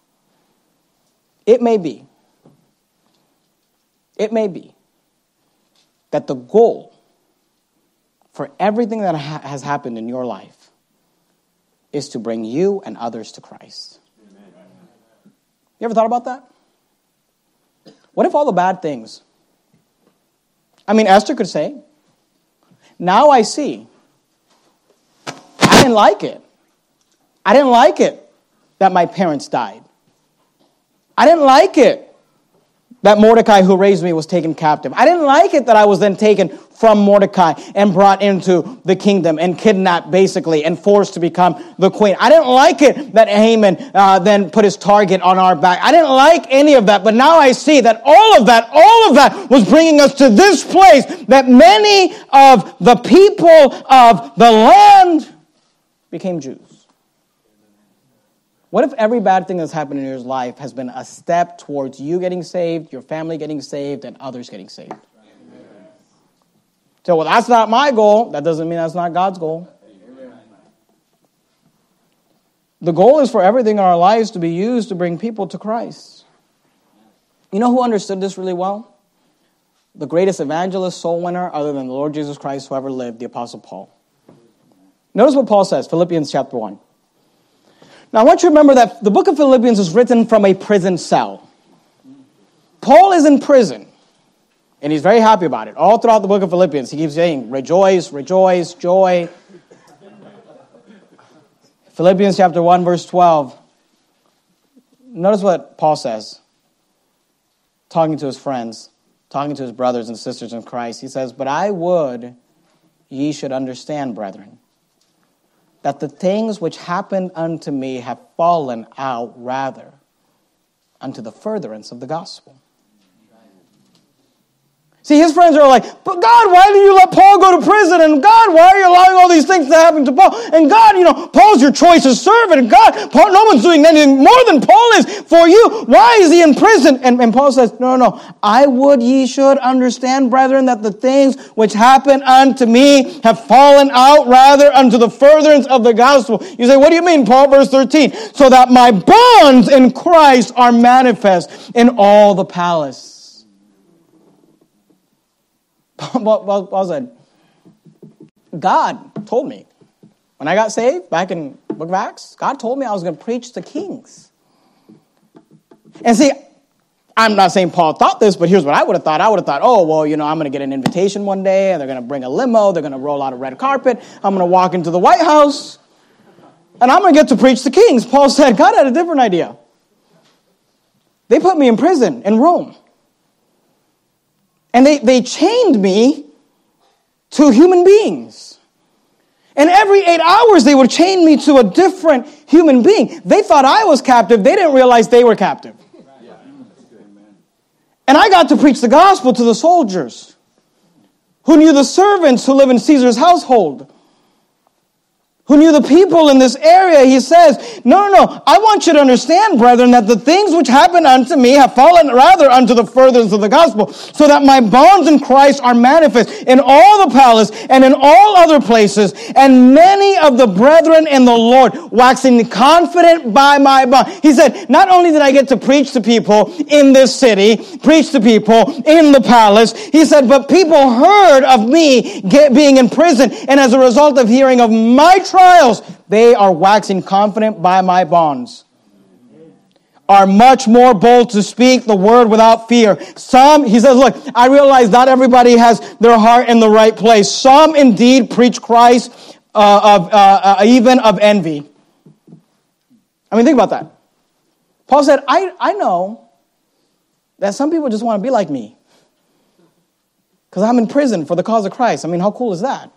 It may be, it may be that the goal for everything that ha- has happened in your life is to bring you and others to Christ. Amen. You ever thought about that? What if all the bad things? I mean, Esther could say, now I see. I didn't like it. I didn't like it that my parents died. I didn't like it that Mordecai, who raised me, was taken captive. I didn't like it that I was then taken from Mordecai and brought into the kingdom and kidnapped, basically, and forced to become the queen. I didn't like it that Haman uh, then put his target on our back. I didn't like any of that, but now I see that all of that, all of that was bringing us to this place, that many of the people of the land became Jews. What if every bad thing that's happened in your life has been a step towards you getting saved, your family getting saved, and others getting saved? Amen. So, well, that's not my goal. That doesn't mean that's not God's goal. Amen. The goal is for everything in our lives to be used to bring people to Christ. You know who understood this really well? The greatest evangelist, soul winner, other than the Lord Jesus Christ, who ever lived, the Apostle Paul. Notice what Paul says, Philippians chapter one. Now, I want you to remember that the book of Philippians is written from a prison cell. Paul is in prison, and he's very happy about it. All throughout the book of Philippians, he keeps saying, rejoice, rejoice, joy. Philippians chapter one, verse twelve. Notice what Paul says, talking to his friends, talking to his brothers and sisters in Christ. He says, but I would ye should understand, brethren, that the things which happened unto me have fallen out rather unto the furtherance of the gospel. See, his friends are like, but God, why did you let Paul go to prison? And God, why are you allowing all these things to happen to Paul? And God, you know, Paul's your choice servant. And God, Paul, no one's doing anything more than Paul is for you. Why is he in prison? And, and Paul says, no, no, no. I would ye should understand, brethren, that the things which happened unto me have fallen out rather unto the furtherance of the gospel. You say, what do you mean, Paul? Verse thirteen. So that my bonds in Christ are manifest in all the palace. Paul, Paul said, God told me, when I got saved back in the book of Acts, God told me I was going to preach to kings. And see, I'm not saying Paul thought this, but here's what I would have thought. I would have thought, oh, well, you know, I'm going to get an invitation one day, and they're going to bring a limo, they're going to roll out a red carpet, I'm going to walk into the White House, and I'm going to get to preach to kings. Paul said, God had a different idea. They put me in prison in Rome. And they, they chained me to human beings. And every eight hours they would chain me to a different human being. They thought I was captive. They didn't realize they were captive. And I got to preach the gospel to the soldiers who knew the servants who live in Caesar's household, who knew the people in this area. He says, no, no, no, I want you to understand, brethren, that the things which happened unto me have fallen rather unto the furtherance of the gospel, so that my bonds in Christ are manifest in all the palace and in all other places, and many of the brethren in the Lord waxing confident by my bond. He said, not only did I get to preach to people in this city, preach to people in the palace, he said, but people heard of me get, being in prison, and as a result of hearing of my trials, they are waxing confident by my bonds, are much more bold to speak the word without fear. Some, he says, look, I realize not everybody has their heart in the right place. Some indeed preach Christ uh, of uh, uh, even of envy. I mean, think about that. Paul said, I, I know that some people just want to be like me because I'm in prison for the cause of Christ. I mean, how cool is that?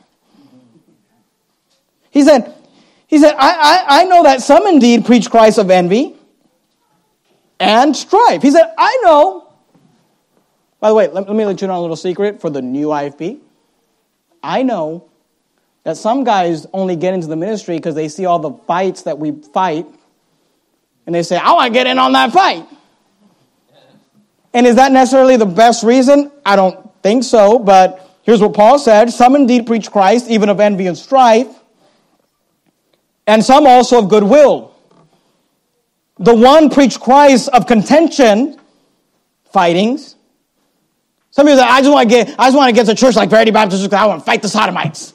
He said, he said, I, I, I know that some indeed preach Christ of envy and strife. He said, I know. By the way, let, let me let you know a little secret for the new I F B. I know that some guys only get into the ministry because they see all the fights that we fight, and they say, I want to get in on that fight. And is that necessarily the best reason? I don't think so, but here's what Paul said. Some indeed preach Christ, even of envy and strife, and some also of goodwill. The one preached Christ of contention, fightings. Some people say, I just want to get, I just want to get to church like Verity Baptist because I want to fight the sodomites.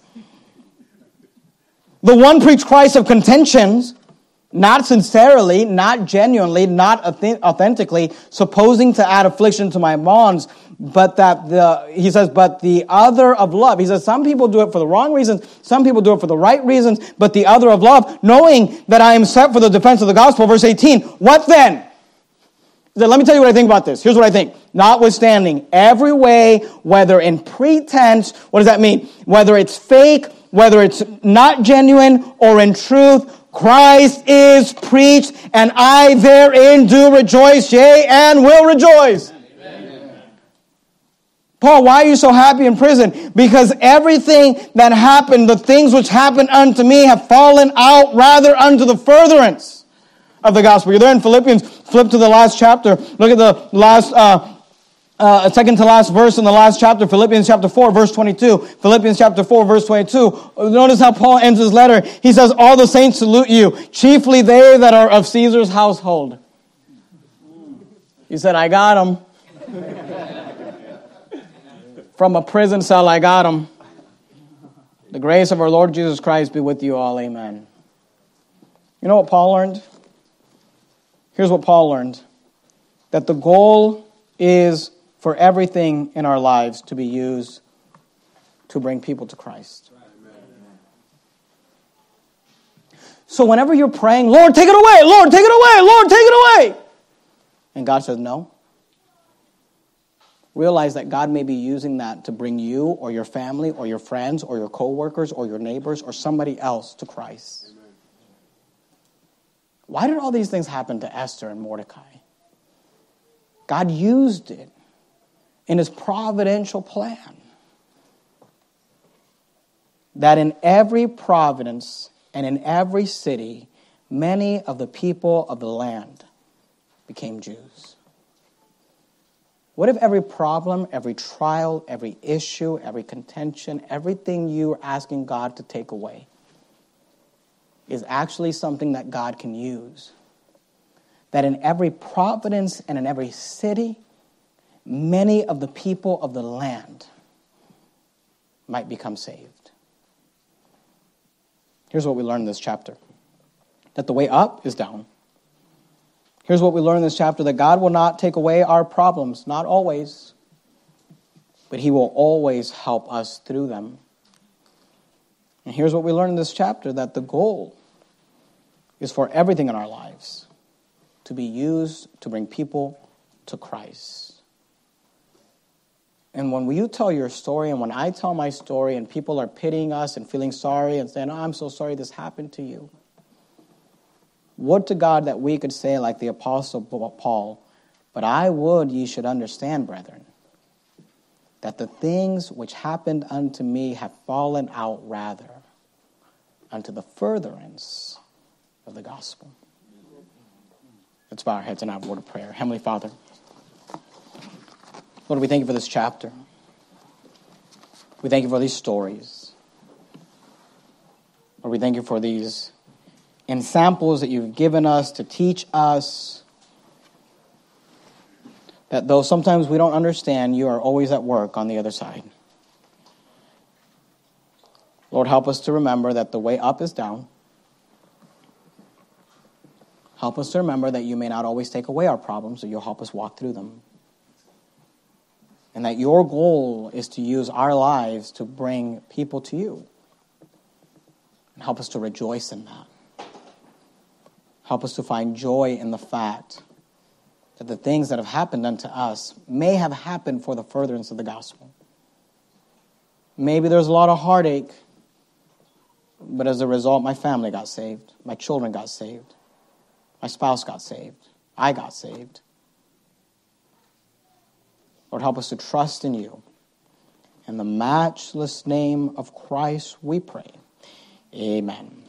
The one preached Christ of contentions, not sincerely, not genuinely, not authentically, supposing to add affliction to my bonds, but that the, he says, but the other of love. He says, some people do it for the wrong reasons, some people do it for the right reasons, but the other of love, knowing that I am set for the defense of the gospel. Verse eighteen, what then? He said, let me tell you what I think about this. Here's what I think. Notwithstanding, every way, whether in pretense, what does that mean? Whether it's fake, whether it's not genuine, or in truth, Christ is preached, and I therein do rejoice, yea, and will rejoice. Amen. Paul, why are you so happy in prison? Because everything that happened, the things which happened unto me have fallen out rather unto the furtherance of the gospel. You're there in Philippians. Flip to the last chapter. Look at the last, uh, uh, second to last verse in the last chapter. Philippians chapter four, verse twenty-two. Philippians chapter four, verse twenty-two. Notice how Paul ends his letter. He says, all the saints salute you, chiefly they that are of Caesar's household. He said, I got them. From a prison cell, I got them. The grace of our Lord Jesus Christ be with you all. Amen. You know what Paul learned? Here's what Paul learned. That the goal is for everything in our lives to be used to bring people to Christ. So whenever you're praying, Lord, take it away, Lord, take it away, Lord, take it away. And God says no. Realize that God may be using that to bring you or your family or your friends or your co-workers or your neighbors or somebody else to Christ. Amen. Why did all these things happen to Esther and Mordecai? God used it in his providential plan. That in every province and in every city, many of the people of the land became Jews. What if every problem, every trial, every issue, every contention, everything you're asking God to take away is actually something that God can use? That in every province and in every city, many of the people of the land might become saved. Here's what we learn in this chapter. That the way up is down. Here's what we learn in this chapter. That God will not take away our problems. Not always. But he will always help us through them. And here's what we learn in this chapter. That the goal is for everything in our lives to be used to bring people to Christ. And when you tell your story, and when I tell my story, and people are pitying us and feeling sorry and saying, oh, I'm so sorry this happened to you. Would to God that we could say like the Apostle Paul, but I would ye should understand, brethren, that the things which happened unto me have fallen out rather unto the furtherance of the gospel. Let's bow our heads and have a word of prayer. Heavenly Father, Lord, we thank you for this chapter. We thank you for these stories. Lord, we thank you for these ensamples that you've given us to teach us that though sometimes we don't understand, you are always at work on the other side. Lord, help us to remember that the way up is down. Help us to remember that you may not always take away our problems, but you'll help us walk through them. And that your goal is to use our lives to bring people to you. And help us to rejoice in that. Help us to find joy in the fact that the things that have happened unto us may have happened for the furtherance of the gospel. Maybe there's a lot of heartache, but as a result, my family got saved. My children got saved. My spouse got saved. I got saved. Lord, help us to trust in you. In the matchless name of Christ, we pray. Amen.